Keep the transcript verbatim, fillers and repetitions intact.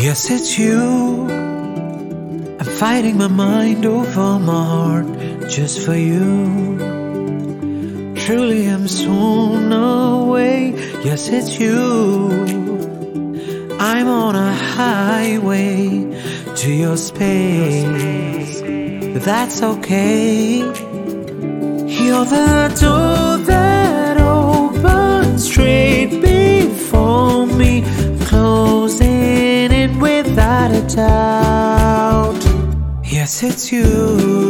Yes, it's you. I'm fighting my mind over my heart just for you. Truly I'm sworn away. Yes, it's you. I'm on a highway to your space, but that's okay. You're the door that opens straight before me, closing it without a doubt. Yes, it's you.